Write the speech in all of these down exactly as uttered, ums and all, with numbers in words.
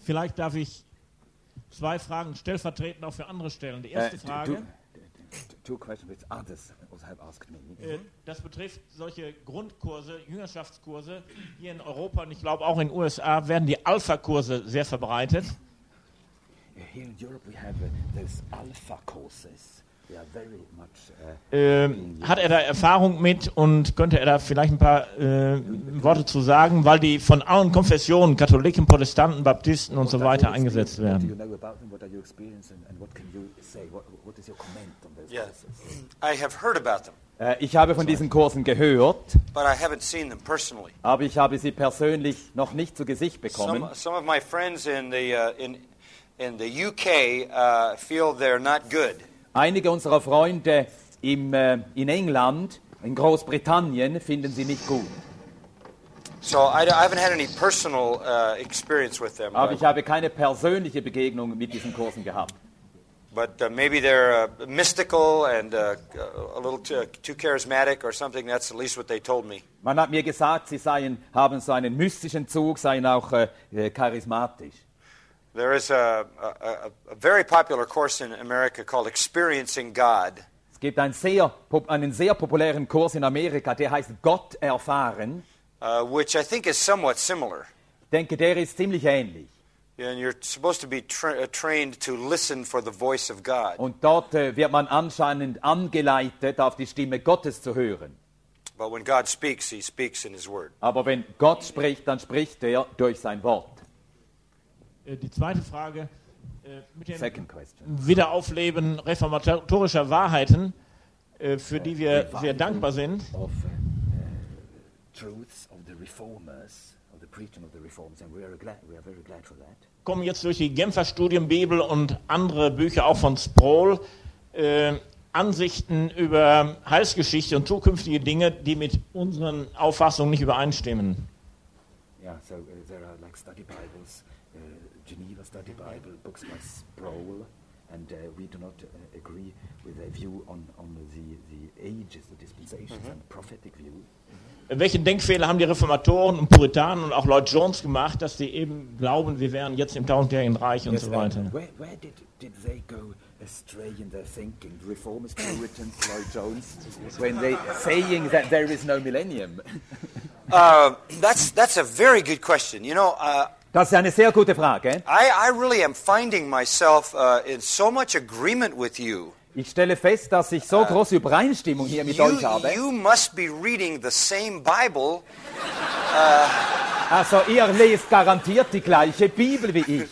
Vielleicht darf ich zwei Fragen stellvertretend auch für andere stellen. Die erste Uh, Frage, two, two questions which others also have asked me. äh, das betrifft solche Grundkurse, Jüngerschaftskurse. Hier in Europa und ich glaube auch in den U S A werden die Alpha-Kurse sehr verbreitet. Here in Europe we have uh, those alpha courses. They are very much. Uh, Ähm, hat er da Erfahrung mit und könnte er da vielleicht ein paar äh, Worte zu sagen, weil die von allen Konfessionen, Katholiken, Protestanten, Baptisten und so weiter eingesetzt What do you werden? know about them? What are your experience and, and what can you say? What, what is your comment on those Yeah. courses? I have heard about them, Äh, Ich habe von diesen Kursen gehört, but I haven't seen them personally. aber ich habe sie persönlich noch nicht zu Gesicht bekommen. Some, some of my friends in the uh, in in the U K uh, feel they're not good. Einige unserer Freunde im, äh, in England, in Großbritannien, finden sie nicht gut. So I, d- I haven't had any personal uh, experience with them. Aber But, ich habe keine persönliche Begegnung mit diesen Kursen gehabt. but uh, maybe they're uh, mystical and uh, a little too, too charismatic or something. That's at least what they told me. Man hat mir gesagt, sie seien, haben so einen mystischen Zug, seien auch äh, äh, charismatisch. There is a, a, a, a very popular course in America called Experiencing God. Es gibt einen sehr, pop- einen sehr populären Kurs in Amerika, der heißt Gott erfahren. Uh, which I think is somewhat similar. Ich denke, der ist ziemlich ähnlich. And you're supposed to be tra- uh, trained to listen for the voice of God. Und dort äh, wird man anscheinend angeleitet, auf die Stimme Gottes zu hören. But when God speaks, He speaks in His Word. Aber wenn Gott spricht, dann spricht er durch sein Wort. Äh, die zweite Frage, äh, mit dem Second question. Wiederaufleben reformatorischer Wahrheiten, äh, für die wir sehr dankbar sind. Of uh, uh, truths of the reformers, of the preaching of the reformers, and we are glad. We are very glad for that. Kommen jetzt durch die Genfer Studienbibel und andere Bücher auch von Sproul äh, Ansichten über Heilsgeschichte und zukünftige Dinge, die mit unseren Auffassungen nicht übereinstimmen. Yeah. So uh, there are like study Bibles, uh, Geneva Study Bible, books by Sproul, and uh, we do not uh, agree with their view on on the the ages, the dispensations, and prophetic view. Welche Denkfehler haben die Reformatoren und Puritanen und auch Lloyd Jones gemacht, dass sie eben glauben, wir wären jetzt im tausendjährigen Reich und Yes, so uh, weiter? Where, where did, did they go astray in their thinking? The reformers, Puritans, Lloyd Jones, when they saying that there is no millennium. Uh, that's that's a very good question. You know, uh, Das ist eine sehr gute Frage. I, I really am finding myself uh, in so much agreement with you. Ich stelle fest, dass ich so große Übereinstimmung hier mit You, euch habe. you must be reading the same Bible. Also ihr lest garantiert die gleiche Bibel wie ich.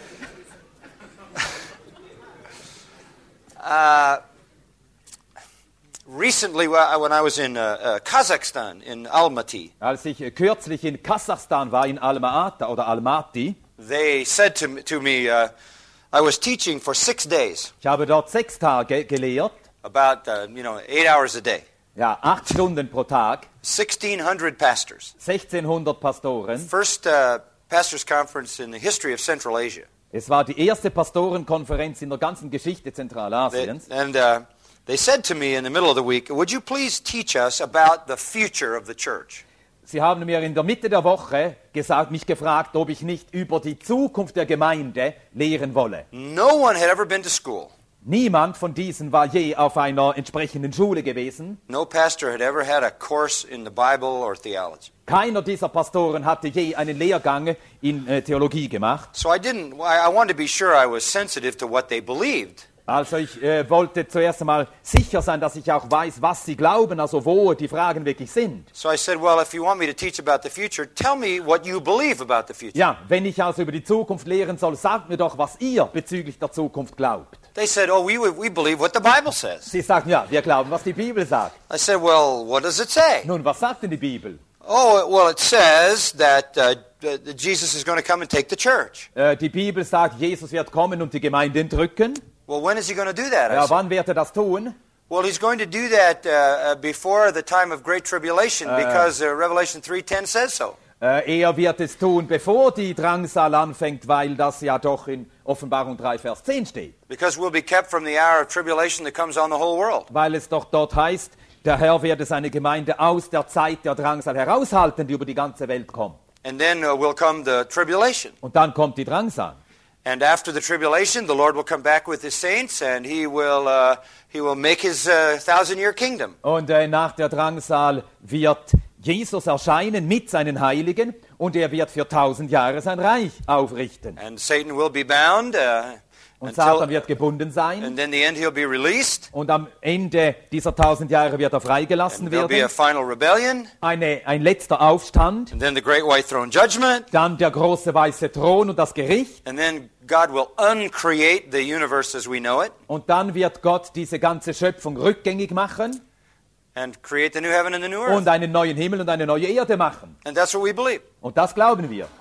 Recently, wh- when I was in uh, uh, Kazakhstan, in Almaty, Als ich äh, kürzlich in Kasachstan war, in Alma-Ata oder Almaty, they said to, me- to me, uh, I was teaching for six days, ich habe dort sechs Tage gelehrt, about, uh, you know, eight hours a day, ja, acht Stunden pro Tag, sixteen hundred pastors. sechzehnhundert Pastoren. First uh, pastors' conference in the history of Central Asia. Es war die erste Pastorenkonferenz in der ganzen Geschichte They, Zentralasiens. and uh, they said to me in the middle of the week, would you please teach us about the future of the church? Sie haben mir in der Mitte der Woche gesagt, mich gefragt, ob ich nicht über die Zukunft der Gemeinde lehren wolle. No one had ever been to school. Niemand von diesen war je auf einer entsprechenden Schule gewesen. No pastor had ever had a course in the Bible or theology. Keiner dieser Pastoren hatte je einen Lehrgang in äh, Theologie gemacht. So I didn't, I I wanted to be sure I was sensitive to what they believed. Also ich äh, wollte zuerst einmal sicher sein, dass ich auch weiß, was sie glauben, also wo die Fragen wirklich sind. So I said, well, if you want me to teach about the future, tell me what you believe about the future. Ja, wenn ich also über die Zukunft lehren soll, sagt mir doch, was ihr bezüglich der Zukunft glaubt. They said, oh, we, we believe what the Bible says. Sie sagen, ja, wir glauben, was die Bibel sagt. I said, well, what does it say? Nun, was sagt denn die Bibel? Oh, well, it says that uh, that Jesus is going to come and take the church. Äh, die Bibel sagt, Jesus wird kommen und die Gemeinde entrücken. Well, when is he going to do that? I Ja, said, wann wird er das tun? well, he's going to do that uh, uh, before the time of great tribulation because uh, Revelation three ten says so. Äh, er wird es tun, bevor die Drangsal anfängt, weil das ja doch in Offenbarung drei, Vers zehn steht. Because we'll be kept from the hour of tribulation that comes on the whole world. Weil es doch dort heißt, der Herr werde seine Gemeinde aus der Zeit der Drangsal heraushalten, die über die ganze Welt kommt. And then uh, will come the tribulation. Und dann kommt die Drangsal. And after the tribulation, the Lord will come back with his saints, and he will uh, he will make his uh, thousand-year kingdom. Und äh, nach der Drangsal wird Jesus erscheinen mit seinen Heiligen und er wird für tausend Jahre sein Reich aufrichten. And Satan will be bound uh, Und until, Satan wird gebunden sein. and then the end he'll be released. Und am Ende dieser tausend Jahre wird er freigelassen And there'll be a werden. final rebellion, Eine, ein letzter Aufstand. and then the great white throne judgment, Dann der große weiße Thron und das Gericht. and then God will uncreate the universe as we know it, Und dann wird Gott diese ganze Schöpfung rückgängig machen and create the new heaven and the new earth. und einen neuen Himmel und eine neue Erde machen. And that's what we believe. Und das glauben wir.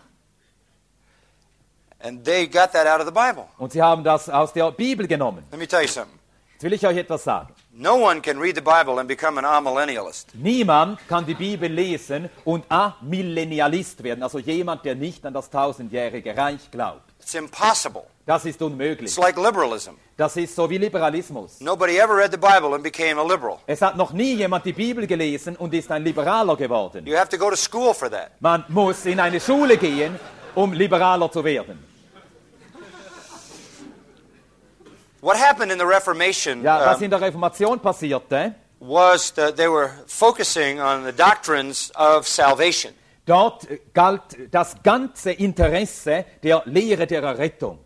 And they got that out of the Bible. Und sie haben das aus der Bibel genommen. Let me tell you something. Jetzt will ich euch etwas sagen. No one can read the Bible and become an amillennialist. Niemand kann die Bibel lesen und Amillennialist werden, also jemand, der nicht an das tausendjährige Reich glaubt. It's impossible. Das ist unmöglich. It's like liberalism. Das ist so wie Liberalismus. Nobody ever read the Bible and became a liberal. Es hat noch nie jemand die Bibel gelesen und ist ein Liberaler geworden. You have to go to school for that. Man muss in eine Schule gehen, um Liberaler zu werden. What happened in the Reformation Ja, was um, in der Reformation passierte, was that they were focusing on the doctrines of salvation. dort galt das ganze Interesse der Lehre der Errettung.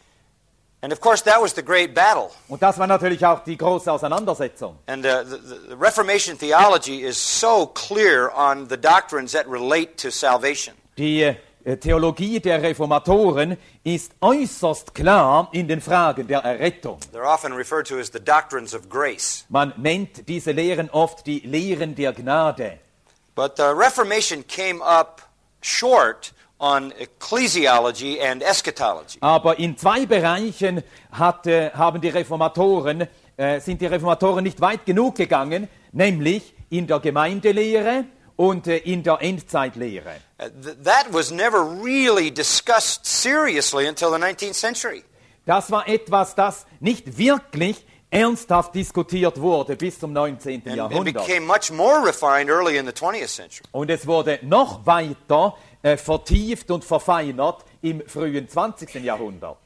And of course, that was the great battle. Und das war natürlich auch die große Auseinandersetzung. And uh, the, the Reformation theology is so clear on the doctrines that relate to salvation. Die äh, Theologie der Reformatoren ist äußerst klar in den Fragen der Errettung. They're often referred to as the doctrines of grace. Man nennt diese Lehren oft die Lehren der Gnade. But the Reformation came up short on ecclesiology and eschatology. Aber in zwei Bereichen hat, äh, haben die Reformatoren, äh, sind die Reformatoren nicht weit genug gegangen, nämlich in der Gemeindelehre und äh, in der Endzeitlehre. Uh, th- that was never really discussed seriously until the nineteenth century. Das war etwas, das nicht wirklich ernsthaft diskutiert wurde bis zum neunzehnten And it Jahrhundert. became much more refined early in the twentieth century. Und es wurde noch weiter äh, vertieft und verfeinert im frühen zwanzigsten Jahrhundert.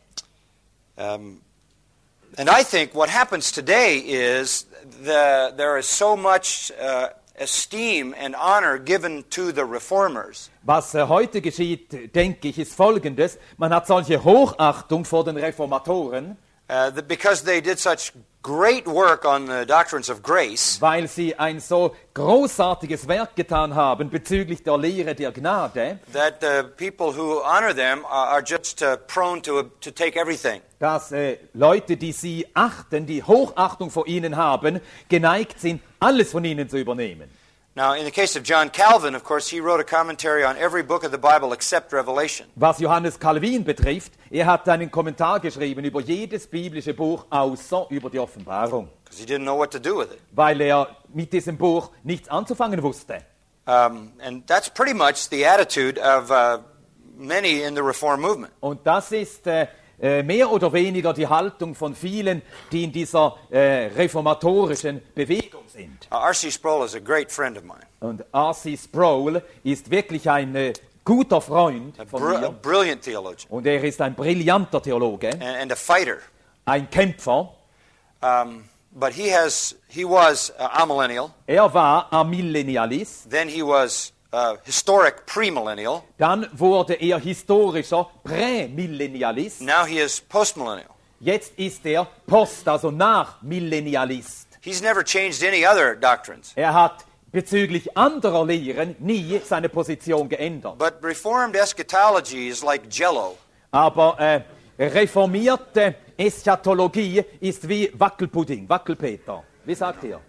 Um, and I think what happens today is the, there is so much uh, esteem and honor given to the reformers. Was äh, heute geschieht, denke ich, ist Folgendes. Man hat solche Hochachtung vor den Reformatoren, Uh, that because they did such great work on the doctrines of grace, weil sie ein so großartiges Werk getan haben bezüglich der Lehre der Gnade, that the people who honor them are, are just uh, prone to, to take everything. dass äh, Leute, die sie achten, die Hochachtung vor ihnen haben, geneigt sind, alles von ihnen zu übernehmen. Now, in the case of John Calvin, of course, he wrote a commentary on every book of the Bible except Revelation. Was Johannes Calvin betrifft, er hat einen Kommentar geschrieben über jedes biblische Buch, außer über die Offenbarung, Because he didn't know what to do with it. weil er mit diesem Buch nichts anzufangen wusste. Um, and that's pretty much the attitude of uh, many in the Reform movement. Und das ist äh, äh, mehr oder weniger die Haltung von vielen, die in dieser äh, reformatorischen Bewegung sind. Uh, R C Sproul is a great friend of mine, Und R C Sproul ist wirklich ein äh, guter Freund a, von br- a mir. brilliant theologian, Und er ist ein brillanter Theologe, and, and a fighter. ein Kämpfer. Um, but he has he was uh, amillennial. Er war Amillennialist. Then he was uh, historic premillennial. Dann wurde er historischer Prämillennialist. Now he is postmillennial. Jetzt ist er Post, also Nachmillennialist. He's never changed any other doctrines. Er hat bezüglich anderer Lehren nie seine Position geändert. But Reformed eschatology is like Jello. Aber äh, reformierte Eschatologie ist wie Wackelpudding, Wackelpeter. Wie sagt ihr?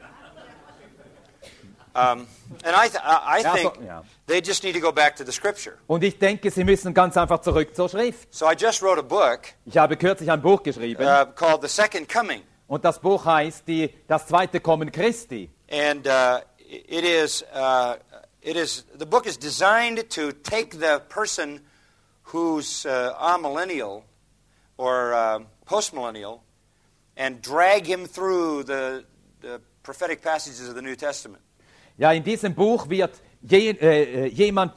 Um, and I, th- I I Ja, think so- ja. they just need to go back to the Scripture. Und ich denke, Sie müssen ganz einfach zurück zur Schrift. So I just wrote a book Ich habe kürzlich ein Buch geschrieben uh, called The Second Coming. und das Buch heißt die, Das zweite Kommen Christi. And uh, it is, uh, it is, the book is designed to take the person who's uh, amillennial or uh, postmillennial and drag him through the, the prophetic passages of the New Testament. Ja, in diesem Buch wird je, äh, jemand, der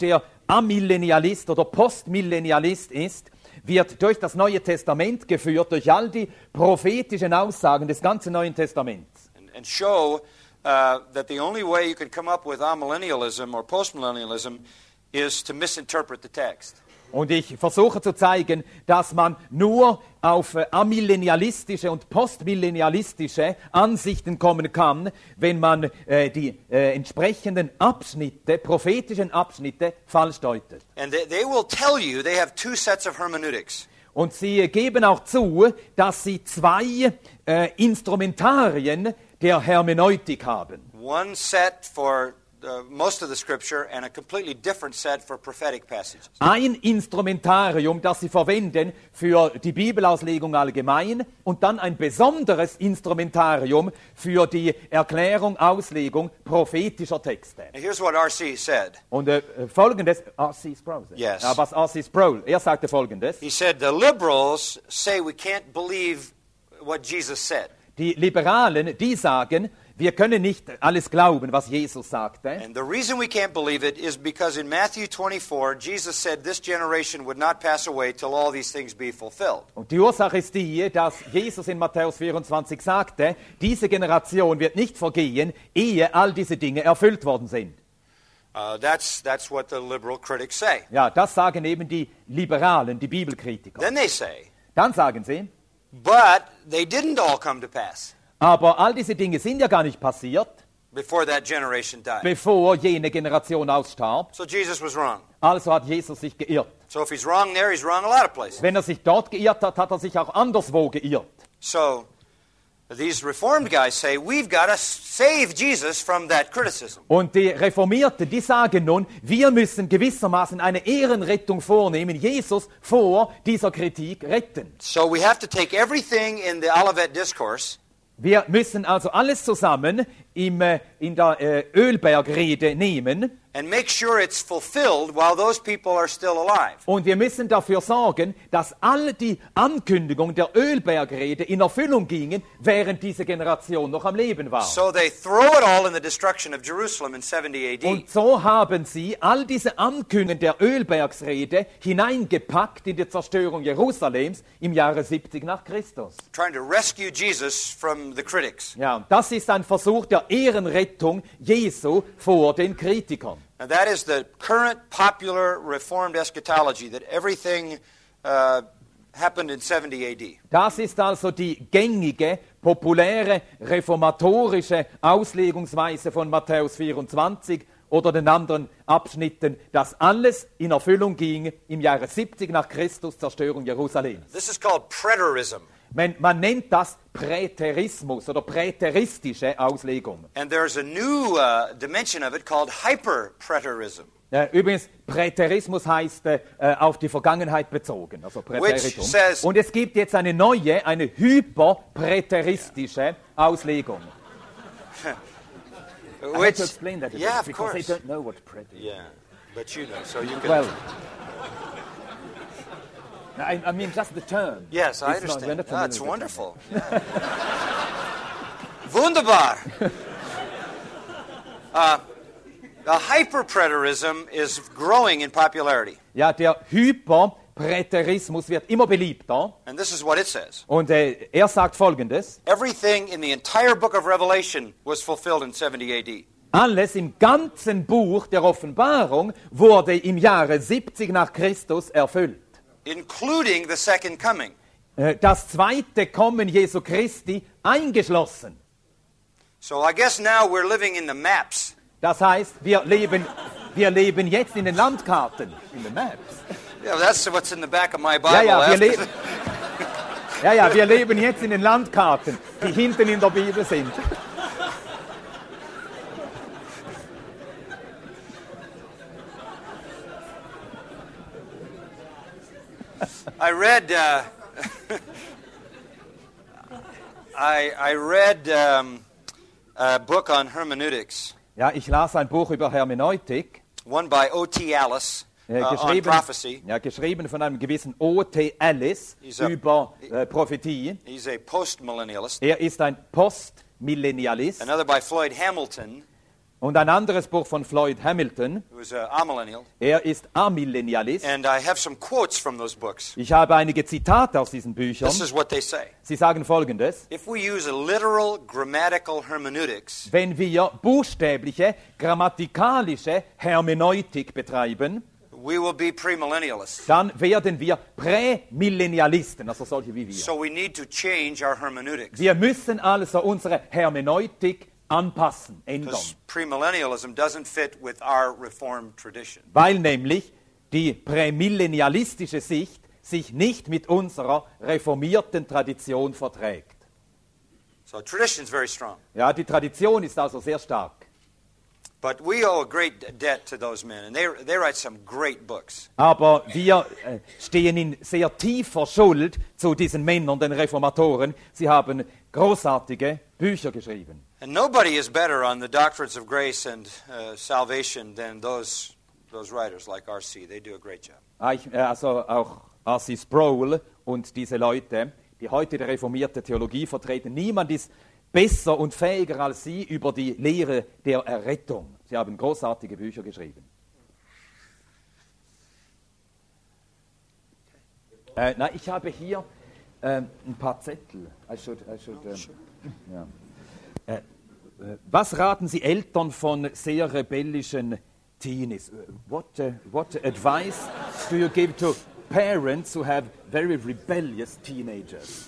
Amillennialist oder Postmillennialist ist, wird durch das Neue Testament geführt, durch all die prophetischen Aussagen des ganzen Neuen Testaments. And, and show uh, that the only way you can come up with amillennialism or postmillennialism is to misinterpret the text. Und ich versuche zu zeigen, dass man nur auf äh, amillennialistische und postmillennialistische Ansichten kommen kann, wenn man äh, die äh, entsprechenden Abschnitte, prophetischen Abschnitte, falsch deutet. And they, they will tell you they have two sets of hermeneutics. Und sie geben auch zu, dass sie zwei äh, Instrumentarien der Hermeneutik haben. One set for Uh, most of the scripture and a completely different set for prophetic passages. Ein Instrumentarium, das sie verwenden für die Bibelauslegung allgemein und dann ein besonderes Instrumentarium für die Erklärung, Auslegung prophetischer Texte. Now here's what R C said. Und äh, folgendes, R C Sproul. Yes. Ja, was R C Sproul, er sagte folgendes. He said the liberals say we can't believe what Jesus said. Die Liberalen, die sagen, wir können nicht alles glauben, was Jesus sagte. And the reason we can't believe it is because in Matthew twenty-four, Jesus said this generation would not pass away till all these things be fulfilled. Und die Ursache ist die, dass Jesus in Matthäus vierundzwanzig sagte, diese Generation wird nicht vergehen, ehe all diese Dinge erfüllt worden sind. Uh, that's, that's what the liberal critics say. Ja, das sagen eben die Liberalen, die Bibelkritiker. Then they say, Dann sagen sie, but they didn't all come to pass aber all diese Dinge sind ja gar nicht passiert, before that generation died. bevor jene Generation ausstarb. So Jesus was wrong. Also hat Jesus sich geirrt. So if he's wrong there, he's wrong a lot of places. Wenn er sich dort geirrt hat, hat er sich auch anderswo geirrt. So these Reformed guys say, we've got to save Jesus from that criticism. Und die Reformierten, die sagen nun, wir müssen gewissermaßen eine Ehrenrettung vornehmen, Jesus vor dieser Kritik retten. So we have to take everything in the Olivet Discourse Wir müssen also alles zusammen im, äh, in der äh, Ölbergrede nehmen and make sure it's fulfilled while those people are still alive. und wir müssen dafür sorgen, dass all die Ankündigungen der Ölbergrede in Erfüllung gingen, während diese Generation noch am Leben war. So they throw it all in the destruction of Jerusalem in seventy A D. Und so haben sie all diese Ankündigungen der Ölbergsrede hineingepackt in die Zerstörung Jerusalems im Jahre siebzig nach Christus. Trying to rescue Jesus from the critics. Ja, und das ist ein Versuch der Ehrenrettung Jesu vor den Kritikern. And that is the current popular Reformed eschatology, that everything uh, happened in seventy A D. Das ist also die gängige, populäre, reformatorische Auslegungsweise von Matthäus vierundzwanzig oder den anderen Abschnitten, dass alles in Erfüllung ging im Jahre siebzig nach Christus, Zerstörung Jerusalems. This is called preterism. Man, man nennt das Präterismus oder präteristische Auslegung. And there's a new uh, dimension of it called hyperpreterism. Äh, übrigens, Präterismus heißt äh, auf die Vergangenheit bezogen, also Präteritum. says- Und es gibt jetzt eine neue, eine hyperpräteristische Auslegung. I have Which, to explain that a yeah, bit, of because course. they don't know what preterism is. Yeah, but you know, so you can. Well, I, I mean just the term. yes, I It's not- we're understand. not Ah, familiar it's with wonderful. Wunderbar. uh, the hyperpreterism is growing in popularity, Ja, der Hyperpräterismus wird immer beliebter. and this is what it says. Und äh, er sagt Folgendes. Everything in the entire book of Revelation was fulfilled in seventy A D. Alles im ganzen Buch der Offenbarung wurde im Jahre siebzig nach Christus erfüllt. Including the second coming. Äh, Das zweite Kommen Jesu Christi eingeschlossen. So I guess now we're living in the maps. Das heißt, wir leben, wir leben jetzt in den Landkarten, in den Maps. Yeah, that's what's in the back of my Bible. Ja, ja, wir after- leben, ja, ja, wir leben jetzt in den Landkarten, die hinten in der Bibel sind. I read. Uh, I I read um, a book on hermeneutics, Ja, ich las ein Buch über Hermeneutik, one by O T Alice äh, uh, on geschrieben, prophecy. ja, geschrieben von einem gewissen O T Ellis He's a- über äh, Prophetie. He's a postmillennialist. Er ist ein Postmillennialist. Another by Floyd Hamilton. Und ein anderes Buch von Floyd Hamilton. who was uh, amillennial. Er ist Amillennialist. And I have some quotes from those books. Ich habe einige Zitate aus diesen Büchern. This is what they say. Sie sagen Folgendes. If we use a literal grammatical hermeneutics, Wenn wir buchstäbliche, grammatikalische Hermeneutik betreiben, we will be premillennialists. dann werden wir Prämillennialisten, also solche wie wir. So we need to change our hermeneutics. Wir müssen also unsere Hermeneutik anpassen, ändern. Because premillennialism doesn't fit with our Reformed tradition. Weil nämlich die prämillennialistische Sicht sich nicht mit unserer reformierten Tradition verträgt. So tradition is very strong. Ja, die Tradition ist also sehr stark. But we owe a great debt to those men, and they, they write some great books. Aber wir äh, stehen in sehr tiefer Schuld zu diesen Männern, den Reformatoren. Sie haben großartige Bücher geschrieben. And nobody is better on the doctrines of grace and uh, salvation than those, those writers like R C. They do a great job. Also auch R C Sproul und diese Leute, die heute die reformierte Theologie vertreten. Niemand ist besser und fähiger als sie über die Lehre der Errettung. Sie haben großartige Bücher geschrieben. Äh, na, ich habe hier äh, ein paar Zettel. I should, I should, ähm, ja. äh, äh, was raten Sie Eltern von sehr rebellischen Teenies? What, uh, what advice do you give to parents who have very rebellious teenagers?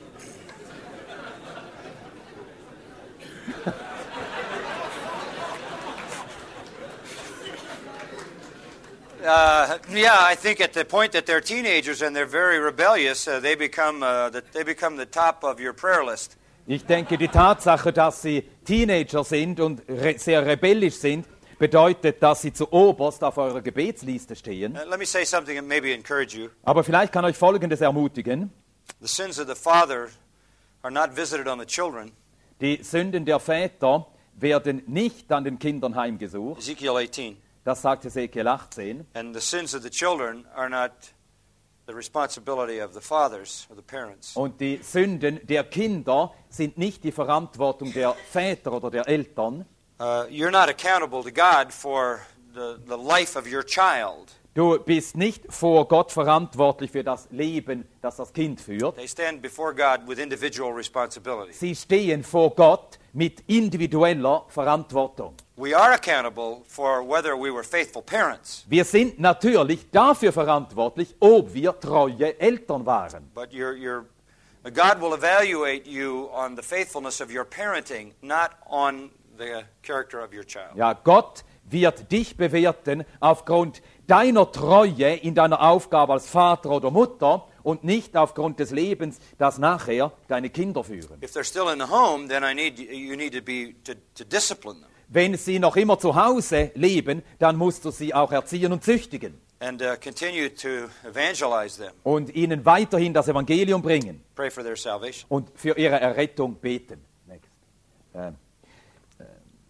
Uh, yeah, I think at the point that they're teenagers and they're very rebellious, uh, they become uh, the, they become the top of your prayer list. Ich denke, die Tatsache, dass sie Teenager sind und re- sehr rebellisch sind, bedeutet, dass sie zuoberst auf eurer Gebetsliste stehen. Uh, let me say something that maybe encourage you. Aber vielleicht kann euch Folgendes ermutigen. The sins of the father are not visited on the children. Die Sünden der Väter werden nicht an den Kindern heimgesucht. Ezekiel eighteen. Das sagt Ezekiel achtzehn. And the sins of the children are not the responsibility of the fathers or the parents. Und die Sünden der Kinder sind nicht die Verantwortung der Väter oder der Eltern. Uh, you're not accountable to God for the, the life of your child. Du bist nicht vor Gott verantwortlich für das Leben, das das Kind führt. They stand before God with individual responsibility. Sie stehen vor Gott mit individueller Verantwortung. We are accountable for whether we were faithful parents, Wir sind natürlich dafür verantwortlich, ob wir treue Eltern waren. but you're, you're, God will evaluate you on the faithfulness of your parenting, not on the character of your child. Ja, Gott wird dich bewerten aufgrund deiner Treue in deiner Aufgabe als Vater oder Mutter und nicht aufgrund des Lebens, das nachher deine Kinder führen. If they're still in the home, then I need you need to be to, to discipline them Wenn sie noch immer zu Hause leben, dann musst du sie auch erziehen und züchtigen and uh, continue to evangelize them. und ihnen weiterhin das Evangelium bringen Pray for their salvation. und für ihre Errettung beten. Next. Um, uh,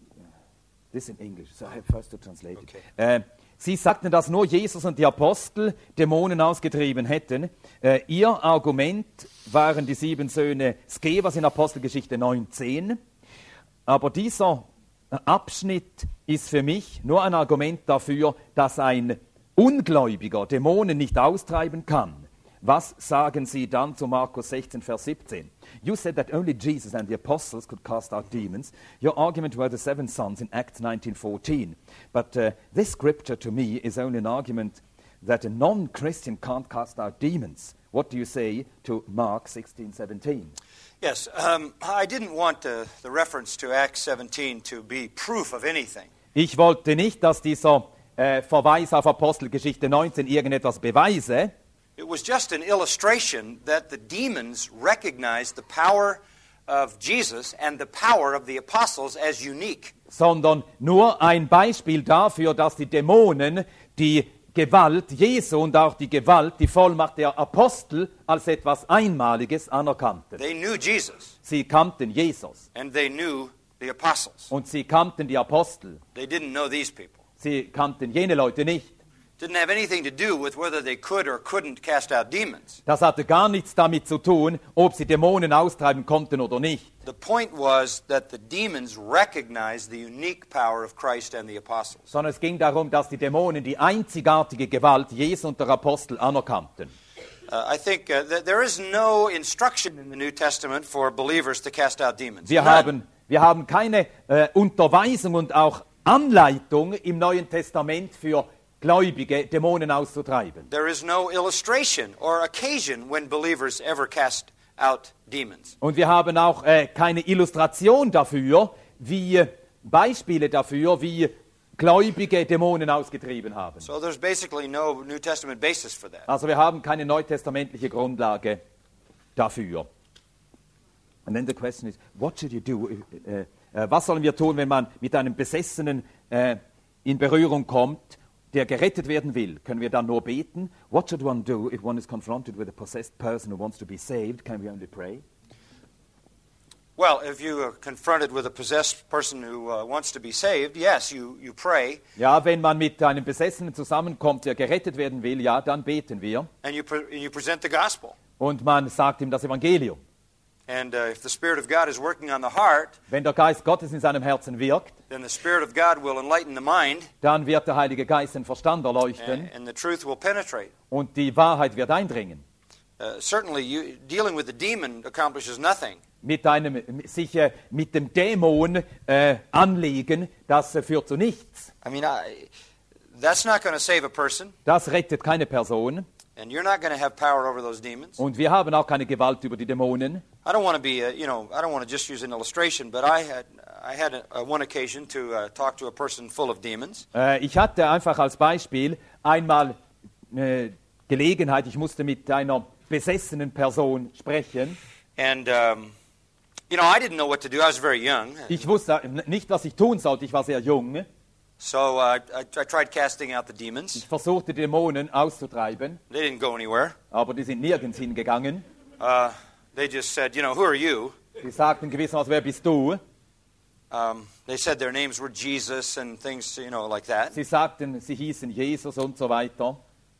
this in English, so I have first to translate it. Okay. Uh, Sie sagten, dass nur Jesus und die Apostel Dämonen ausgetrieben hätten. Äh, ihr Argument waren die sieben Söhne Skevas in Apostelgeschichte neunzehn. Aber dieser Abschnitt ist für mich nur ein Argument dafür, dass ein Ungläubiger Dämonen nicht austreiben kann. Was sagen Sie dann zu Markus sechzehn, Vers siebzehn? You said that only Jesus and the apostles could cast out demons. Your argument were the seven sons in Acts nineteen fourteen. But uh, this scripture to me is only an argument that a non-Christian can't cast out demons. What do you say to Mark sixteen seventeen? Yes, um, I didn't want uh, the reference to Acts seventeen to be proof of anything. Ich wollte nicht, dass dieser äh, Verweis auf Apostelgeschichte neunzehn irgendetwas beweise. It was just an illustration that the demons recognized the power of Jesus and the power of the apostles as unique. Sondern nur ein Beispiel dafür, dass die Dämonen die Gewalt Jesu und auch die Gewalt, die Vollmacht der Apostel als etwas Einmaliges anerkannten. They knew Jesus Sie kannten Jesus and they knew the apostles. und sie kannten die Apostel. They didn't know these people. Sie kannten jene Leute nicht. Didn't have anything to do with whether they could or couldn't cast out demons. Das hatte gar nichts damit zu tun, ob sie Dämonen austreiben konnten oder nicht. The point was that the demons recognized the unique power of Christ and the apostles. Sondern es ging darum, dass die Dämonen die einzigartige Gewalt Jesu und der Apostel anerkannten. Uh, I think uh, th- there is no instruction in the New Testament for believers to cast out demons. Wir None. haben, wir haben keine äh, Unterweisung und auch Anleitung im Neuen Testament für Gläubige, Dämonen auszutreiben. There is no illustration or occasion when believers ever cast out demons. Und wir haben auch äh, keine Illustration dafür, wie äh, Beispiele dafür, wie Gläubige Dämonen ausgetrieben haben. So there's basically no New Testament basis for that. Also wir haben keine neutestamentliche Grundlage dafür. And then the question is, what should you do? Äh, äh, was sollen wir tun, wenn man mit einem Besessenen äh, in Berührung kommt, der gerettet werden will? Können wir dann nur beten? What should one do if one is confronted with a possessed person who wants to be saved? Can we only pray? Well, if you are confronted with a possessed person who uh, wants to be saved, yes, you, you pray Ja, wenn man mit einem Besessenen zusammenkommt, der gerettet werden will, ja, dann beten wir. and you, pre- and you present the gospel. Und man sagt ihm das Evangelium. And uh, if the Spirit of God is working on the heart, Wenn der Geist Gottes in seinem Herzen wirkt, then the Spirit of God will enlighten the mind, dann wird der Heilige Geist den Verstand erleuchten and, and the truth will penetrate. und die Wahrheit wird eindringen. Uh, certainly, you, dealing with the demon accomplishes nothing. Mit einem, sich äh, mit dem Dämon äh, anlegen, das äh, führt zu nichts. I mean, I, that's not going to save a person, Das rettet keine Person and you're not going to have power over those demons. und wir haben auch keine Gewalt über die Dämonen. I don't want to be, a, you know, I don't want to just use an illustration, but I had, I had a, a one occasion to uh, talk to a person full of demons, Äh, ich hatte einfach als Beispiel einmal äh, Gelegenheit, ich musste mit einer besessenen Person sprechen. and um, you know, I didn't know what to do. I was very young, Ich wusste nicht, was ich tun sollte, ich war sehr jung. so uh, I, I tried casting out the demons. Ich versuchte, Dämonen auszutreiben, They didn't go anywhere. aber die sind nirgends hingegangen. Uh, they just said, you know, who are you? Sie sagten gewissermaßen, wer bist du? Um, they said their names were Jesus and things, you know, like that. Sie sagten, sie hießen Jesus und so weiter.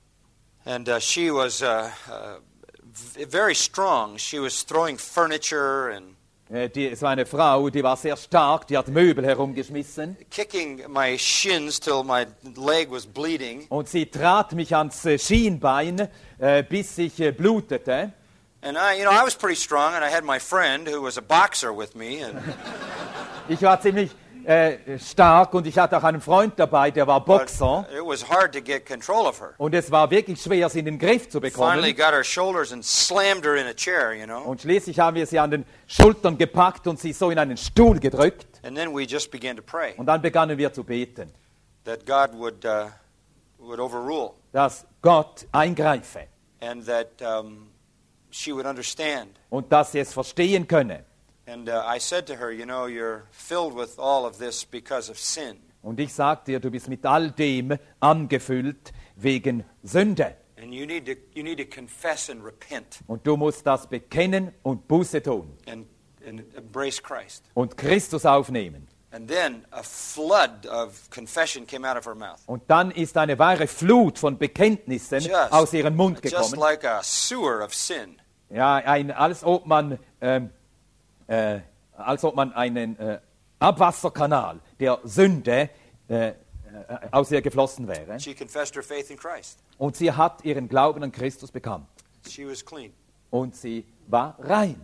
And uh, she was uh, uh, v- very strong. She was throwing furniture and Äh, Die, es war eine Frau, die war sehr stark, die hat Möbel herumgeschmissen. kicking my shins till my leg was bleeding. Und sie trat mich ans äh, Schienbein, äh, bis ich äh, blutete. And I, you know, I was pretty strong, and I had my friend who was a boxer with me. And, Ich war ziemlich äh, stark und ich hatte auch einen Freund dabei, der war but Boxer. it was hard to get control of her. Und es war wirklich schwer, sie in den Griff zu Finally bekommen. got her shoulders and slammed her in a chair, you know. Und schließlich haben wir sie an den Schultern gepackt und sie so in einen Stuhl gedrückt. And then we just began to pray Und dann begannen wir zu beten, that God would uh, would overrule dass Gott eingreife and that um, she would understand. und dass sie es verstehen könne. And uh, I said to her, you know, you're filled with all of this because of sin. Und ich sagte ihr, du bist mit all dem angefüllt wegen Sünde. And you need to you need to confess and repent Und du musst das bekennen und Buße tun and, and embrace Christ. und Christus aufnehmen. And then a flood of confession came out of her mouth. Und dann ist eine wahre Flut von Bekenntnissen Just, aus ihrem Mund just gekommen. like a sewer of sin. Ja, ein, als ob man, ähm, äh, als ob man einen äh, Abwasserkanal der Sünde äh, äh, aus ihr geflossen wäre. She confessed her faith in Christ. Und sie hat ihren Glauben an Christus bekannt. She was clean. Und sie war rein.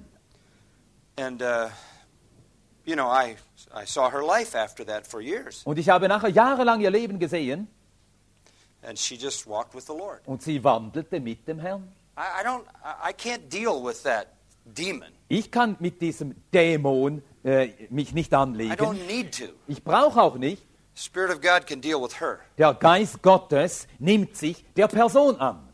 And, uh, you know, I, I saw her life after that for years. Und ich habe nachher jahrelang ihr Leben gesehen And she just walked with the Lord. und sie wandelte mit dem Herrn. I, I don't, I I can't deal with that demon. Ich kann mit diesem Dämon äh, mich nicht I anlegen. don't need to. Ich brauche auch nicht. The Spirit of God can deal with her. Der Geist Gottes nimmt sich der Person an.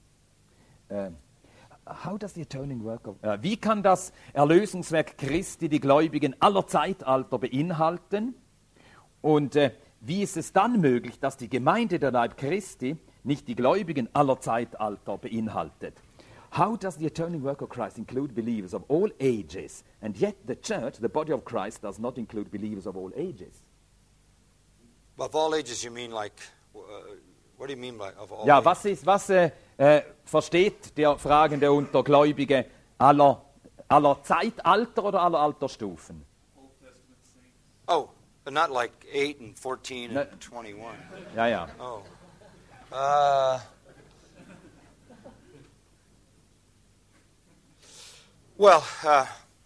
Ähm, how does the atoning work of, äh, wie kann das Erlösungswerk Christi die Gläubigen aller Zeitalter beinhalten? Und äh, wie ist es dann möglich, dass die Gemeinde der Leib Christi nicht die Gläubigen aller Zeitalter beinhaltet? How does the atoning work of Christ include believers of all ages? And yet the church, the body of Christ, does not include believers of all ages. Of all ages, you mean like, uh, What do you mean by of all Ja, ages? was, ist, was äh, äh, versteht der Fragende unter Gläubige aller, aller Zeitalter oder aller Altersstufen? Oh, but not like eight and fourteen No. and twenty-one. Ja, ja. Oh. Uh, well, uh,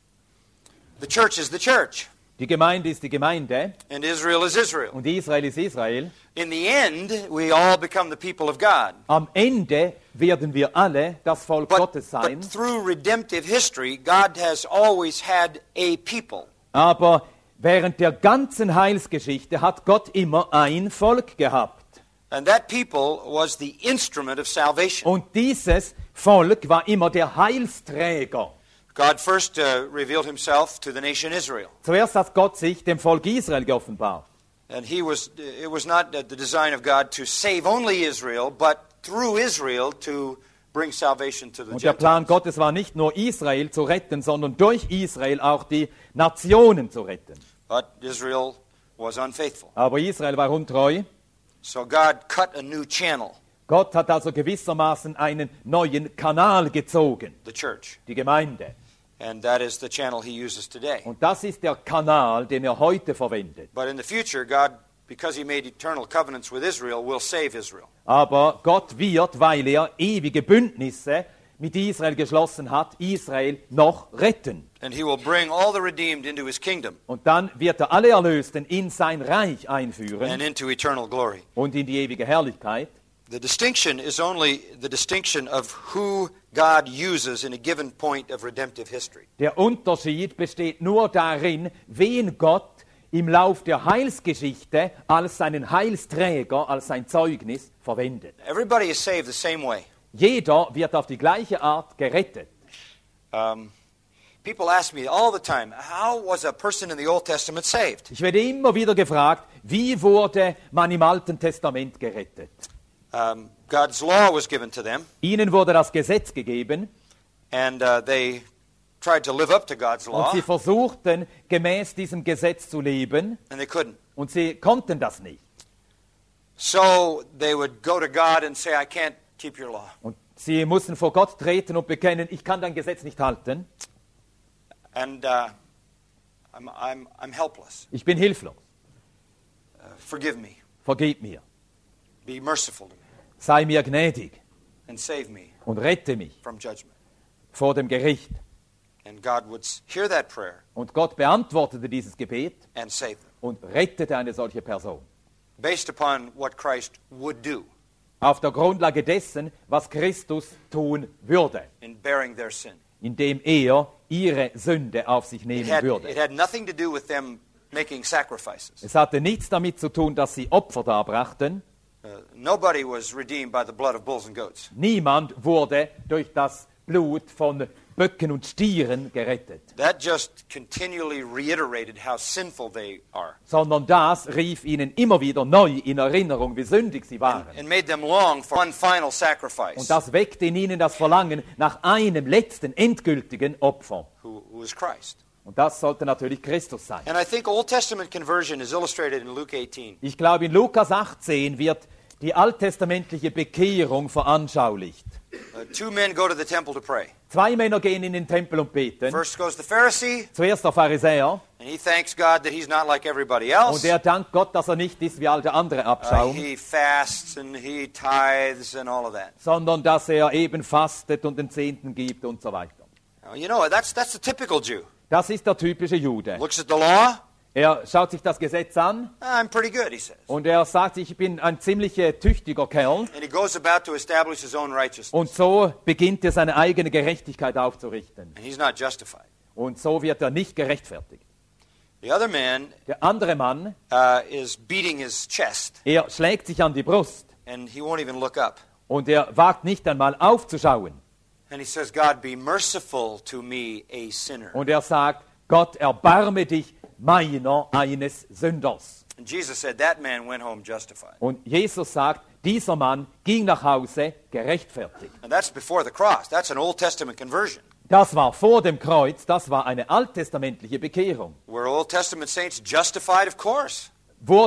the church is the church, Die Gemeinde ist die Gemeinde and Israel is Israel. und Israel ist Israel. In the end, we all become the people of God. Am Ende werden wir alle das Volk But, Gottes sein, but through redemptive history, God has always had a people. aber während der ganzen Heilsgeschichte hat Gott immer ein Volk gehabt. And that people was the instrument of salvation. Und dieses Volk war immer der Heilsträger. God first uh, revealed himself to the nation Israel. Zuerst hat Gott sich dem Volk Israel geoffenbart. And he was, it was not the design of God to save only Israel, but through Israel to bring salvation to the Und der Plan Gentiles. Gottes war nicht nur Israel zu retten, sondern durch Israel auch die Nationen zu retten. But Israel was unfaithful. Aber Israel war untreu. So God cut a new channel, Gott hat also gewissermaßen einen neuen Kanal gezogen, the church. die Gemeinde. And that is the channel he uses today. Und das ist der Kanal, den er heute verwendet. But in the future, God, because he made eternal covenants with Israel, will save Israel. Aber Gott wird, weil er ewige Bündnisse mit Israel geschlossen hat, Israel noch retten. And he will bring all the redeemed into his kingdom Und dann wird er alle Erlösten in sein Reich and einführen into eternal glory. und in die ewige Herrlichkeit. The distinction is only the distinction of who God uses in a given point of redemptive history. Der Unterschied besteht nur darin, wen Gott im Lauf der Heilsgeschichte als seinen Heilsträger, als sein Zeugnis verwendet. Everybody is saved the same way. Jeder wird auf die gleiche Art gerettet. Um, people ask me all the time, how was a person in the Old Testament saved? Ich werde immer wieder gefragt, wie wurde man im Alten Testament gerettet? Um, God's law was given to them, Ihnen wurde das Gesetz gegeben and uh, they tried to live up to God's und law, sie versuchten, gemäß diesem Gesetz zu leben and they couldn't. und sie konnten das nicht. So they would go to God and say, I can't keep your law. Und sie mussten vor Gott treten und bekennen, ich kann dein Gesetz nicht halten, And uh, I'm, I'm, I'm helpless. ich bin hilflos, Uh, forgive me. vergib mir, Be merciful to me. sei mir gnädig And save me und rette mich from judgment. vor dem Gericht. And God would s- hear that prayer Und Gott beantwortete dieses Gebet and save them, und rettete eine solche Person. based upon what Christ would do Auf der Grundlage dessen, was Christus tun würde, in bearing their sin. indem er ihre Sünde auf sich It nehmen had, it würde. had nothing to do with them making sacrifices. Es hatte nichts damit zu tun, dass sie Opfer darbrachten. Uh, nobody was redeemed by the blood of bulls and goats. Niemand wurde durch das Blut von Böcken und Stieren gerettet, That just continually reiterated how sinful they are sondern das rief ihnen immer wieder neu in Erinnerung, wie sündig sie waren. and made them long for one final sacrifice, Und das weckte in ihnen das Verlangen nach einem letzten, endgültigen Opfer. who, who is Christ. Und das sollte natürlich Christus sein. And I think Old Testament conversion is illustrated in Luke eighteen. Ich glaube, in Lukas achtzehn wird die alttestamentliche Bekehrung veranschaulicht. Uh, two men go to the temple to pray. Zwei Männer gehen in den Tempel und beten. First goes the Pharisee, Zuerst der Pharisäer, and he thanks God that he's not like everybody und else. er dankt Gott, dass er nicht ist wie all der andere Uh, Abschaum, he fasts and he tithes and all of that. sondern dass er eben fastet und den Zehnten gibt und so weiter. Now, you know, that's, that's the typical Jew. Das ist der typische Jude. Looks at the law. Er schaut sich das Gesetz an I'm pretty good, he says. und er sagt, ich bin ein ziemlich äh, tüchtiger Kerl. And he goes about to establish his own righteousness. Und so beginnt er seine eigene Gerechtigkeit aufzurichten. And he's not justified. Und so wird er nicht gerechtfertigt. The other man Der andere Mann, uh, is beating his chest, er schlägt sich an die Brust and he won't even look up. und er wagt nicht einmal aufzuschauen. And he says, God, be merciful to me, a sinner. Und er sagt, Gott, erbarme dich meiner, eines Sünders. And Jesus said, that man went home justified. Und Jesus sagt, dieser Mann ging nach Hause gerechtfertigt. And that's before the cross. That's an Old Testament conversion. Das war vor dem Kreuz, das war eine alttestamentliche Bekehrung. Were Old Testament saints justified? Of course. Wurden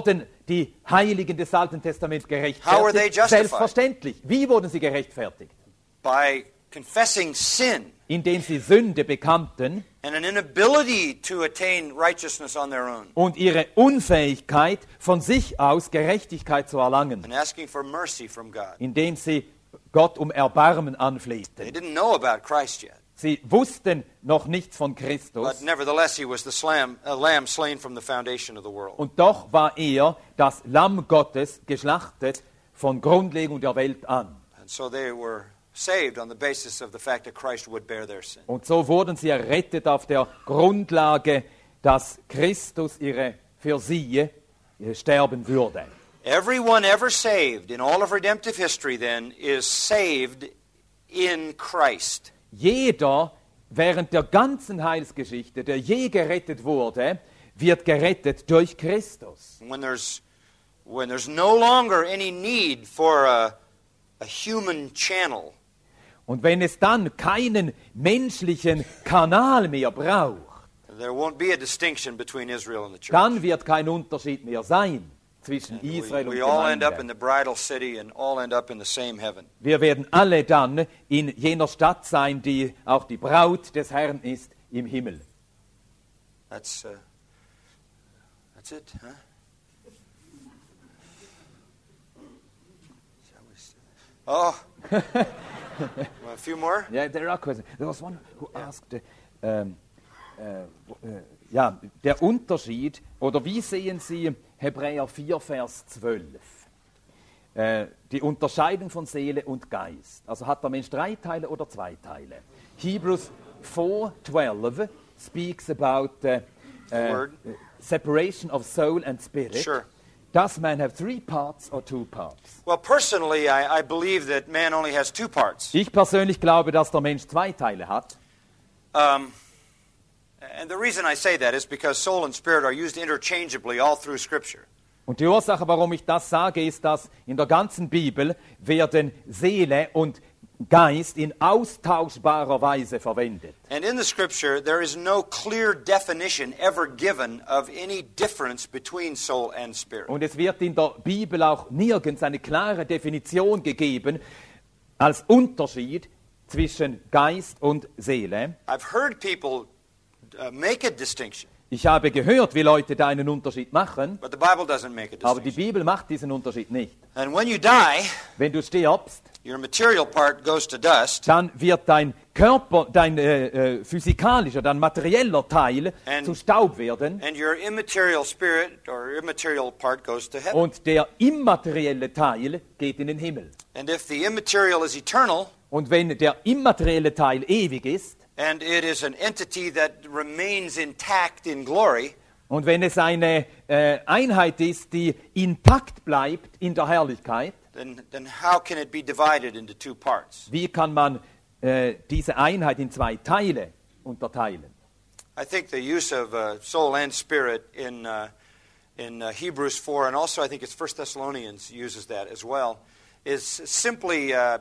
die Heiligen des Alten Testaments How were they gerechtfertigt? justified? Selbstverständlich. Wie wurden sie gerechtfertigt? By confessing sin Indem sie Sünde bekannten and an inability to attain righteousness on their own, und ihre Unfähigkeit, von sich aus Gerechtigkeit zu erlangen, and asking for mercy from God. indem sie Gott um Erbarmen They anflehten. didn't know about Christ yet, Sie wussten noch nichts von but Christus, nevertheless he was the slam, uh, lamb slain from the foundation of the world. und doch war er das Lamm Gottes, geschlachtet von Grundlegung der Welt an. And so they were saved on the basis of the fact that Christ would bear their sin. Und so wurden sie errettet auf der Grundlage, dass Christus ihre für sie äh, sterben würde. Everyone ever saved in all of redemptive history then is saved in Christ. Jeder während der ganzen Heilsgeschichte, der je gerettet wurde, wird gerettet durch Christus. When there's when there's no longer any need for a, a human channel, Und wenn es dann keinen menschlichen Kanal mehr braucht, there won't be a distinction between Israel and the church. dann wird kein Unterschied mehr sein zwischen We, Israel und we all end up in Gemeinde. the bridal city and all end up in the same heaven. Wir werden alle dann in jener Stadt sein, die auch die Braut des Herrn ist, im Himmel. That's uh, that's it, huh? Shall we s- Oh, well, a few more. Yeah, there are questions. There was one who asked, uh, ähm, äh, äh, ja, der Unterschied, oder wie sehen Sie Hebräer vier, Vers zwölf? Äh, die Unterscheidung von Seele und Geist. Also hat der Mensch drei Teile oder zwei Teile? Hebrews four twelve speaks about uh, uh, Word. separation of soul and spirit. Sure. Does man have three parts or two parts? Well, personally, I, I believe that man only has two parts. Ich persönlich glaube, dass der Mensch zwei Teile hat. Um, and the reason I say that is because soul and spirit are used interchangeably all through Scripture. Und die Ursache, warum ich das sage, ist, dass in der ganzen Bibel werden Seele und Geist in austauschbarer Weise verwendet. And in the Scripture, there is no clear definition ever given of any difference between soul and spirit. Und es wird in der Bibel auch nirgends eine klare Definition gegeben als Unterschied zwischen Geist und Seele. I've heard people uh, make a distinction, Ich habe gehört, wie Leute da einen Unterschied machen, but the Bible doesn't make a aber die distinction. Bibel macht diesen Unterschied nicht. And when you die, Wenn du stirbst, your material part goes to dust, dann wird dein Körper, dein äh, äh, physikalischer, dein materieller Teil And- zu Staub werden and your immaterial spirit or immaterial part goes to heaven. und der immaterielle Teil geht in den Himmel. And if the immaterial is eternal, Und wenn der immaterielle Teil ewig ist and it is an entity that remains intact in glory, und wenn es eine äh, Einheit ist, die intakt bleibt in der Herrlichkeit, then, then how can it be divided into two parts? wie kann man äh, diese Einheit in zwei Teile unterteilen? I think the use of uh, soul and spirit in, uh, in uh, Hebrews four, and also I think it's First Thessalonians uses that as well, is simply uh,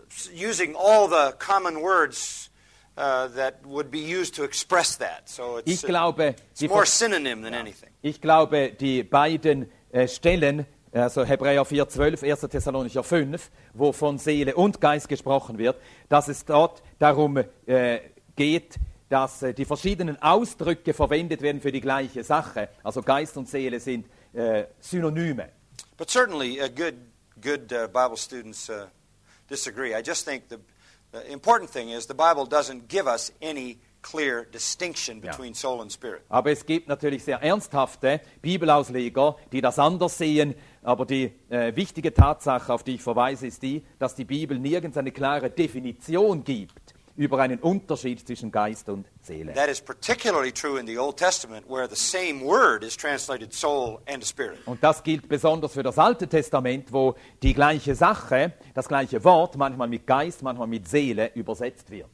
using all the common words uh, that would be used to express that. So it's, Ich glaube, it's die more Vers- synonym than anything. Ich glaube, die beiden äh, Stellen, also Hebräer vier zwölf, erster Thessalonicher fünf, wo von Seele und Geist gesprochen wird, dass es dort darum äh, geht, dass äh, die verschiedenen Ausdrücke verwendet werden für die gleiche Sache. Also Geist und Seele sind äh, Synonyme. But certainly, uh, good, good uh, Bible students uh, disagree. I just think the, the important thing is the Bible doesn't give us any clear distinction Ja. between soul and spirit. Aber es gibt natürlich sehr ernsthafte Bibelausleger, die das anders sehen. Aber die äh, wichtige Tatsache, auf die ich verweise, ist die, dass die Bibel nirgends eine klare Definition gibt über einen Unterschied zwischen Geist und Seele. That is particularly true in the Old Testament, where the same word is translated soul and spirit. Und das gilt besonders für das Alte Testament, wo die gleiche Sache, das gleiche Wort, manchmal mit Geist, manchmal mit Seele übersetzt wird.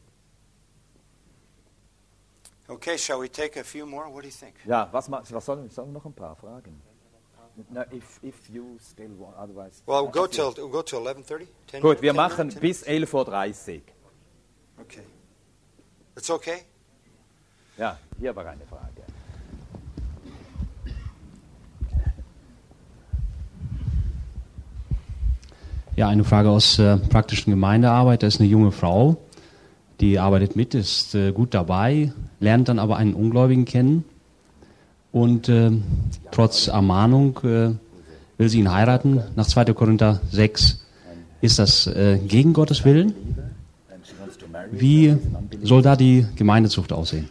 Okay, shall we take a few more? What do you think? Ja, was, ma- was sollen wir? Sollen wir noch ein paar Fragen? No, if, if you still want, otherwise. Well, we'll go till we'll go till eleven thirty. Gut, wir machen bis elf Uhr dreißig. Okay. It's okay. Ja, hier war eine Frage. Ja, eine Frage aus äh, praktischen Gemeindearbeit. Da ist eine junge Frau, die arbeitet mit, ist äh, gut dabei, lernt dann aber einen Ungläubigen kennen und äh, trotz Ermahnung äh, will sie ihn heiraten. Nach zweiter Korinther sechs ist das äh, gegen Gottes Willen. Wie soll da die Gemeindezucht aussehen?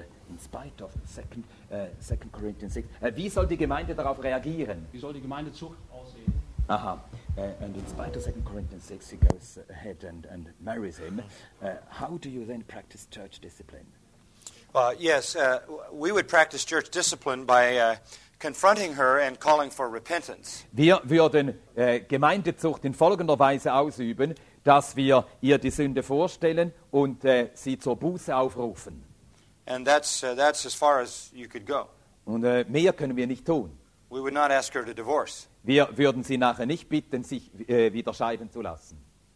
Wie soll die Gemeinde darauf reagieren? Wie soll die Gemeindezucht aussehen? Aha. Uh, and in spite of Second Corinthians six, he goes ahead and, and marries him. Uh, how do you then practice church discipline? Uh, yes, uh, we would practice church discipline by uh, confronting her and calling for repentance. Wir würden äh, Gemeindezucht in folgender Weise ausüben, dass wir ihr die Sünde vorstellen und äh, sie zur Buße aufrufen. And that's, uh, that's as far as you could go. Und äh, mehr können wir nicht tun. We would not ask her to divorce. Wir würden sie nachher nicht bitten, sich äh, wieder scheiden zu lassen.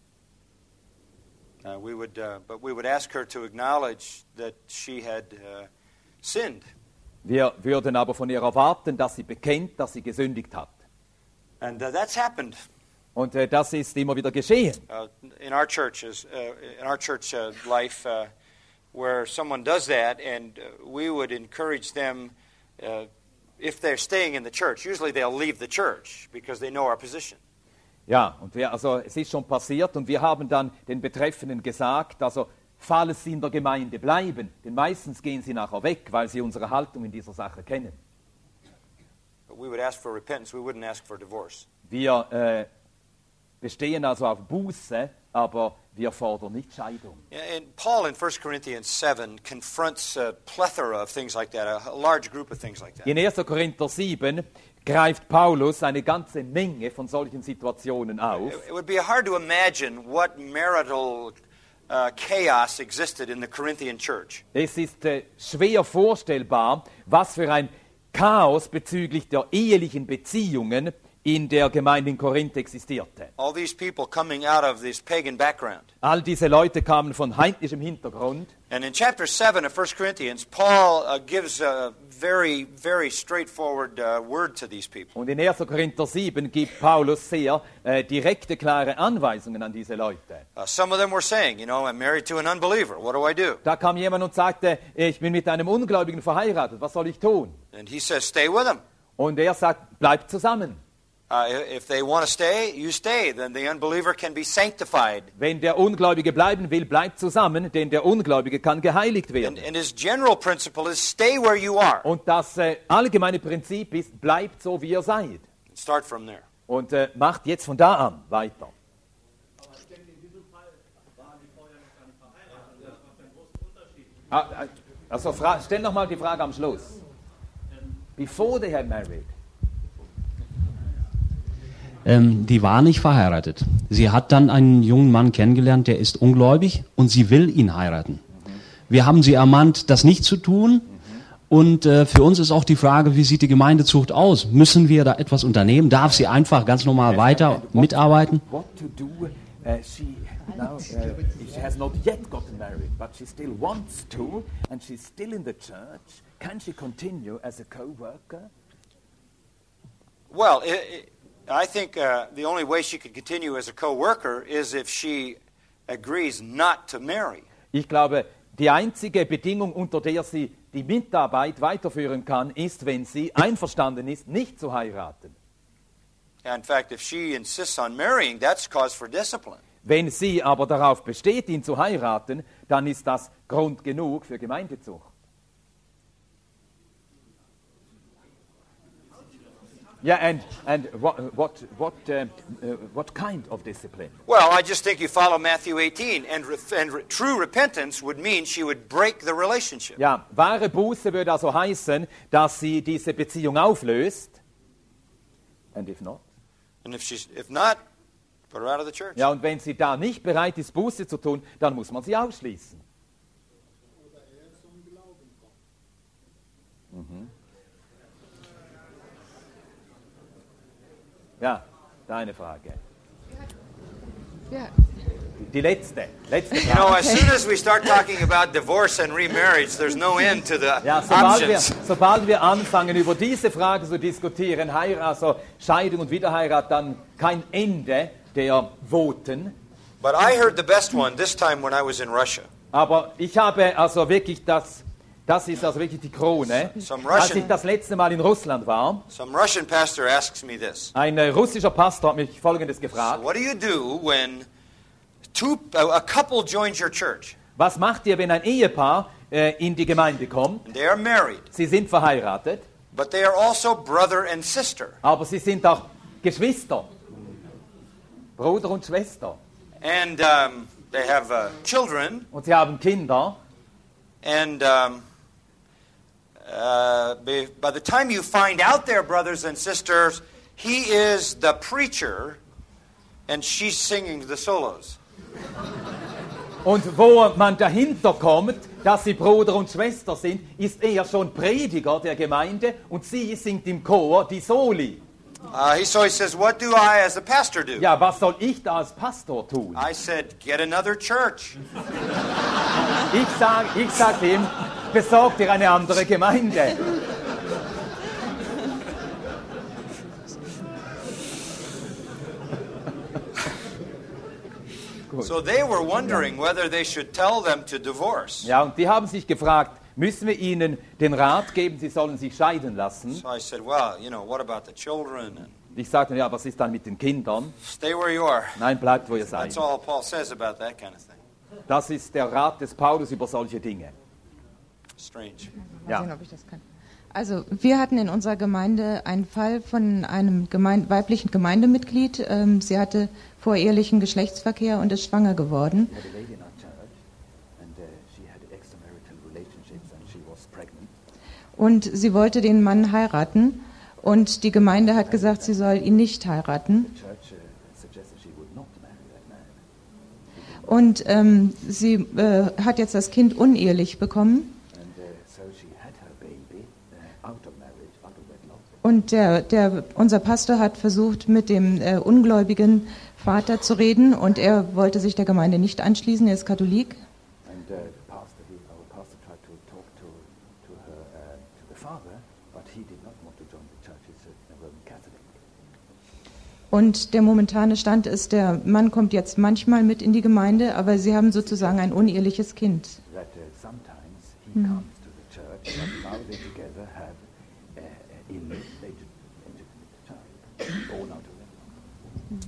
Uh, we would, uh, but we would ask her to acknowledge that she had uh, sinned. Wir würden aber von ihr erwarten, dass sie bekennt, dass sie gesündigt hat. And uh, that's happened. Und äh, das ist immer wieder geschehen. Uh, in our churches, uh, in our church uh, life, uh, where someone does that, and uh, we would encourage them, uh, if they're staying in the church, usually they'll leave the church because they know our position. Ja, und wir, also es ist schon passiert und wir haben dann den Betreffenden gesagt, also falls sie in der Gemeinde bleiben, denn meistens gehen sie nachher weg, weil sie unsere Haltung in dieser Sache kennen. But we would ask for repentance, we wouldn't ask for divorce. Wir äh, bestehen also auf Buße, aber wir fordern nicht Scheidung. And Paul in First Corinthians seven confronts a plethora of things like that, a, a large group of things like that. In erster Korinther sieben greift Paulus eine ganze Menge von solchen Situationen auf. It, it would be hard to imagine what marital uh, chaos existed in the Corinthian church. Es ist äh, schwer vorstellbar, was für ein Chaos bezüglich der ehelichen Beziehungen in der Gemeinde in Korinth existierte. All these people coming out of this pagan background. All diese Leute kamen von heidnischem Hintergrund. And in chapter seven of First Corinthians, Paul uh, gives a very, very straightforward uh, word to these people. Und in erster Korinther sieben gibt Paulus sehr äh, direkte, klare Anweisungen an diese Leute. Uh, some of them were saying, you know, I'm married to an unbeliever. What do I do? Da kam jemand und sagte, ich bin mit einem Ungläubigen verheiratet, was soll ich tun? And he says, stay with them. Und er sagt, bleibt zusammen. Uh, if they want to stay, you stay. Then the unbeliever can be sanctified. Wenn der Ungläubige bleiben will, bleibt zusammen, denn der Ungläubige kann geheiligt werden. And, and his general principle is stay where you are. Und das äh, allgemeine Prinzip ist, bleibt so, wie ihr seid. Start from there. Und äh, macht jetzt von da an weiter. Ah, also fra- stell noch mal die Frage am Schluss. Before they had married. Ähm, die war nicht verheiratet. Sie hat dann einen jungen Mann kennengelernt, der ist ungläubig und sie will ihn heiraten. Wir haben sie ermahnt, das nicht zu tun. Und äh, für uns ist auch die Frage, wie sieht die Gemeindezucht aus? Müssen wir da etwas unternehmen? Darf sie einfach ganz normal weiter mitarbeiten? What to do? Uh, she now uh, she has not yet gotten married, but she still wants to, and she's still in the church. Can she continue as a co-worker? Well, it, it, I think uh, the only way she could continue as a co-worker is if she agrees not to marry. Ich glaube, die einzige Bedingung, unter der sie die Mitarbeit weiterführen kann, ist, wenn sie einverstanden ist, nicht zu heiraten. In fact, if she insists on marrying, that's cause for discipline. Wenn sie aber darauf besteht, ihn zu heiraten, dann ist das Grund genug für Gemeindezucht. Yeah, and and what what what uh, uh, what kind of discipline? Well, I just think you follow Matthew eighteen, and, re- and re- true repentance would mean she would break the relationship. Ja, wahre Buße würde also heißen, dass sie diese Beziehung auflöst. And if not? And if she's if not, put her out of the church. Ja, und wenn sie da nicht bereit ist, Buße zu tun, dann muss man sie ausschließen. Mhm. Ja, deine Frage. Yeah. Die letzte, letzte You know, Frage. as soon as we start talking about divorce and remarriage, there's no end to the Ja, sobald wir, options. sobald wir anfangen, über diese Frage zu diskutieren, Heirat, also Scheidung und Wiederheirat, dann kein Ende der Voten. But I heard the best one this time when I was in Russia. Aber ich habe also wirklich das, das ist also wirklich die Krone. Some Als ich Russian, das letzte Mal in Russland war, some Russian pastor asks me this. ein äh, russischer Pastor hat mich Folgendes So gefragt. what do you do when two, a, a couple joins your church? Was macht ihr, wenn ein Ehepaar äh, in die Gemeinde kommt? And they are married, Sie sind verheiratet, but they are also brother and sister. aber sie sind auch Geschwister. Bruder und Schwester. And um, they have uh, children. Und sie haben Kinder. And um, uh, by, by the time you find out they're brothers and sisters, he is the preacher and she's singing the solos. Und wo man dahinter kommt, dass sie Bruder und Schwester sind, ist er schon Prediger der Gemeinde und sie singt im Chor die Soli. Uh, he, so he says, what do I as a pastor do? Ja, was soll ich da als Pastor tun? I said, get another church. Ich sage ich sag ihm, besorg dir eine andere Gemeinde. So they were wondering whether they should tell them to divorce. Ja, und die haben sich gefragt, müssen wir ihnen den Rat geben, sie sollen sich scheiden lassen? So I said, well, you know, what about the children? And Ich sagte, ja, was ist dann mit den Kindern? stay where you are. Nein, bleibt, wo ihr seid. That's all Paul says about that kind of thing. Das ist der Rat des Paulus über solche Dinge. Strange. Mal Ja. sehen, ob ich das kann. Also wir hatten in unserer Gemeinde einen Fall von einem Gemein- weiblichen Gemeindemitglied. Ähm, sie hatte vorehelichen Geschlechtsverkehr und ist schwanger geworden. We had a lady in our church, and uh, she had extramarital relationships, and she was pregnant. Und sie wollte den Mann heiraten. Und die Gemeinde hat gesagt, sie soll ihn nicht heiraten. The church uh, suggested she would not marry that man. Und ähm, sie äh, hat jetzt das Kind unehelich bekommen. And uh, so she had her baby uh, out of marriage, out of wedlock. Und der, der, unser Pastor hat versucht, mit dem äh, ungläubigen Vater zu reden. Und er wollte sich der Gemeinde nicht anschließen. Er ist Katholik. And uh, the pastor, he, our pastor tried to talk to, to her, uh, to the father, but he did not want to join the church. He's a, a Roman Catholic. Und der momentane Stand ist, der Mann kommt jetzt manchmal mit in die Gemeinde, aber sie haben sozusagen ein uneheliches Kind. That uh, sometimes he comes to the church, but now they together have uh, uh, illegitimate child, born out of wedlock.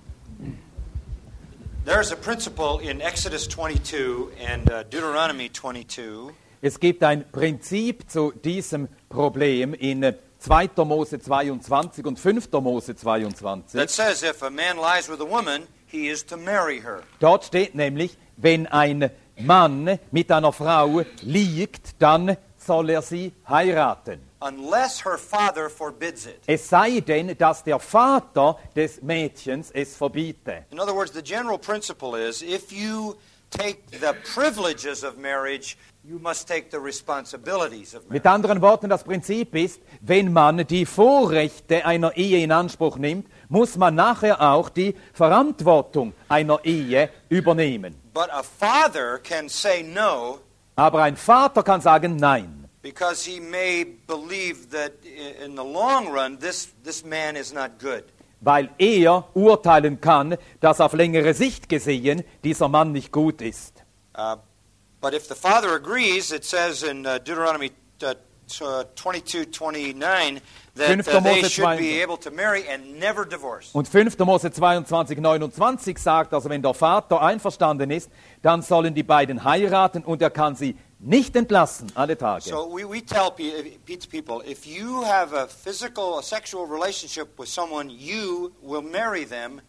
There's a principle in Exodus twenty-two and uh, Deuteronomy twenty-two Es gibt ein Prinzip zu diesem Problem in äh, zweiter Mose zweiundzwanzig und fünfter Mose zweiundzwanzig. that says if a man lies with a woman, he is to marry her. Dort steht nämlich, wenn ein Mann mit einer Frau liegt, dann soll er sie heiraten. Unless her father forbids it. Es sei denn, dass der Vater des Mädchens es verbiete. In other words, the general principle is if you take the privileges of marriage, you must take the responsibilities of Mit marriage. anderen Worten, das Prinzip ist, wenn man die Vorrechte einer Ehe in Anspruch nimmt, muss man nachher auch die Verantwortung einer Ehe übernehmen. But a father can say no Aber ein Vater kann sagen Nein, because he may believe that i- in the long run this, this man is not good. weil er urteilen kann, dass auf längere Sicht gesehen dieser Mann nicht gut ist. Uh, but if the father agrees, it says in uh, Deuteronomy uh, twenty-two twenty-nine that Fünfter uh, they Mose should be zweiundzwanzig. able to marry and never divorce. Und fünfter Mose zweiundzwanzig neunundzwanzig sagt, also wenn der Vater einverstanden ist, dann sollen die beiden heiraten und er kann sie nicht entlassen, alle Tage. So we, we tell pe- pe- people, if you have a physical, a sexual relationship with someone, you will marry them.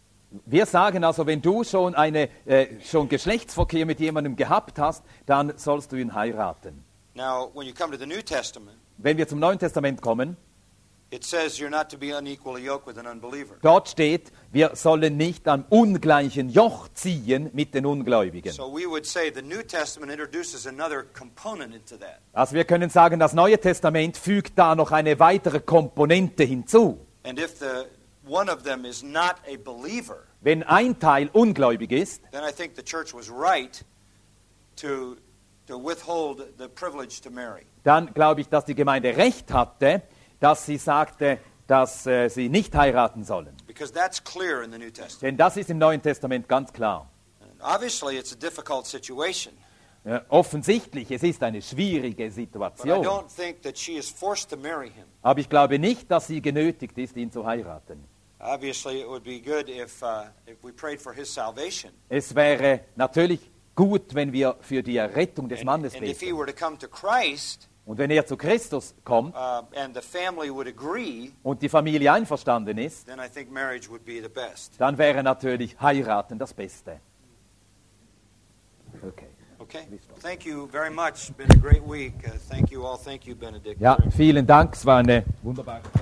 Wir sagen also, wenn du schon, eine, äh, schon Geschlechtsverkehr mit jemandem gehabt hast, dann sollst du ihn heiraten. Now, when you come to the New Testament, Wenn wir zum Neuen Testament kommen, it says you're not to be unequally yoked with an unbeliever. dort steht, wir sollen nicht am ungleichen Joch ziehen mit den Ungläubigen. So we would say the New Testament introduces another component into that. Also wir können sagen, das Neue Testament fügt da noch eine weitere Komponente hinzu. And if the one of them is not a believer, Wenn ein Teil ungläubig ist, then I think the church was right to, to withhold the privilege to marry. dann glaube ich, dass die Gemeinde recht hatte, dass sie sagte, dass äh, sie nicht heiraten sollen. Because that's clear in the New Testament. Denn das ist im Neuen Testament ganz klar. And obviously, it's a difficult situation. Ja, offensichtlich, es ist eine schwierige But I Situation. don't think that she is forced to marry him. Aber ich glaube nicht, dass sie genötigt ist, ihn zu heiraten. Obviously, it would be good if, uh, if we prayed for his salvation. Es wäre natürlich gut, wenn wir für die Errettung des And, Mannes and if he beten. were to come to Christ, Und wenn er zu Christus kommt uh, and the family would agree, und die Familie einverstanden ist, then I think marriage would be the best. dann wäre natürlich heiraten das Beste. Okay. Okay? Thank you very much. It's been a great week. Uh, thank you all. Thank you, Benedict. Ja, vielen Dank. Es war eine wunderbare